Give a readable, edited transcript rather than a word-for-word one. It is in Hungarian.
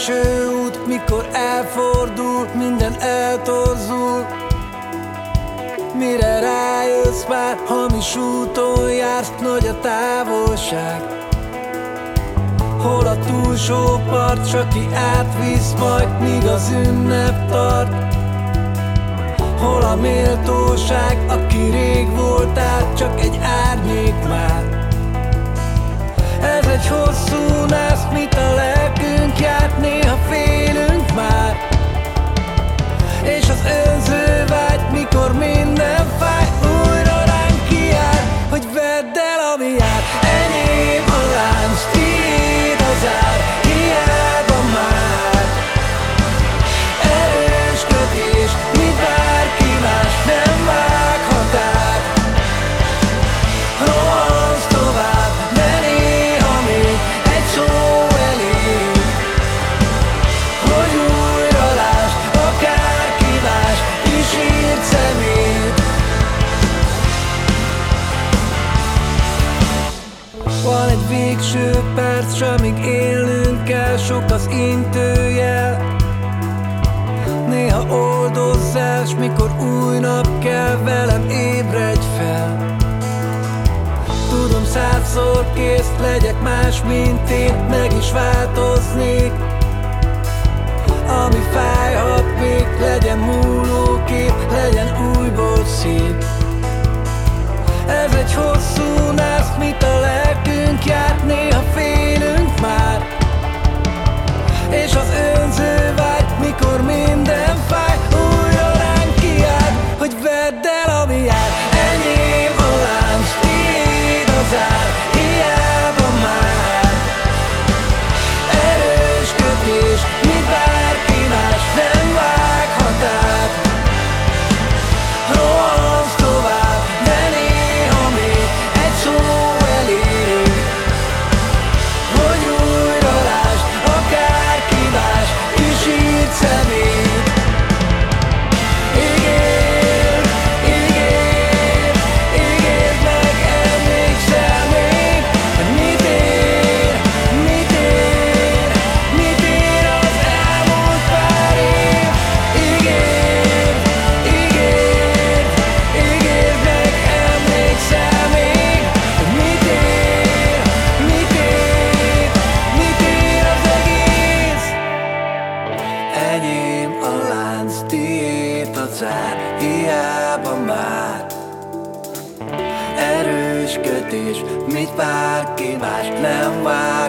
végső út, mikor elfordul, minden eltorzul. Mire rájössz már, hamis úton jársz, nagy a távolság. Hol a túlsó part, s aki átvisz majd, míg az ünnep tart. Hol a méltóság, aki rég voltál, csak egy árnyék már. Ez egy hosszú nász, mit a lelkünk járt, néha félünk már. És az önző vágy, mikor minden fáj, újra ránk kiáll, hogy vedd el, ami jár. Enyém a lánc, tiéd az ár, hiába már. Erős kötés, mint bárki más, nem vághat át. Rohansz tovább, de néha még egy szó elég, hogy újra lásd, akárki más is írt szemét. Van egy végső perc, s amíg élnünk kell, sok az intőjel. Néha oldozz el, s mikor új nap kell, velem ébredj fel. Tudom, 100-szor kész legyek más, mint én, meg is változnék. Ami fájhat még, legyen múlókép, legyen újból szép. Ez egy hosszú nász, mit a lelkünk járt, néha félünk már. És az önző vágy, mikor minden fáj, újra ránk kiáll, hogy vedd el, ami jár. Enyém a lánc, tiéd az ár, hiába már. Erős kötés, mint bárki más, nem vághat át. Rohansz tovább, de néha még egy szó elég, hogy újra lásd, akárki más is írt szemét. Ígérd, ígérd, ígérd meg, emlékszel még, hogy mit ér, mit ér, mit ér az elmúlt pár év. Ígérd, ígérd, ígérd meg, emlékszel még, hogy mit ér, mit ér, mit ér az egész. Enyém a lánc, tiéd a cár, hiába már. Erős kötés, mit bárki más, nem vár.